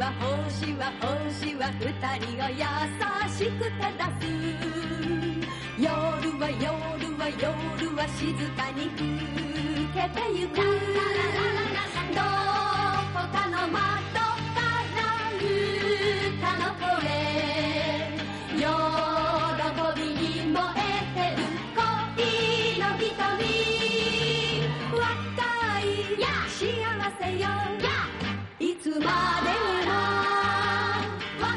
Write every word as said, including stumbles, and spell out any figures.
は星は星は二人を優しく照らす。夜は夜は夜は静かに更けてゆく。どこかの街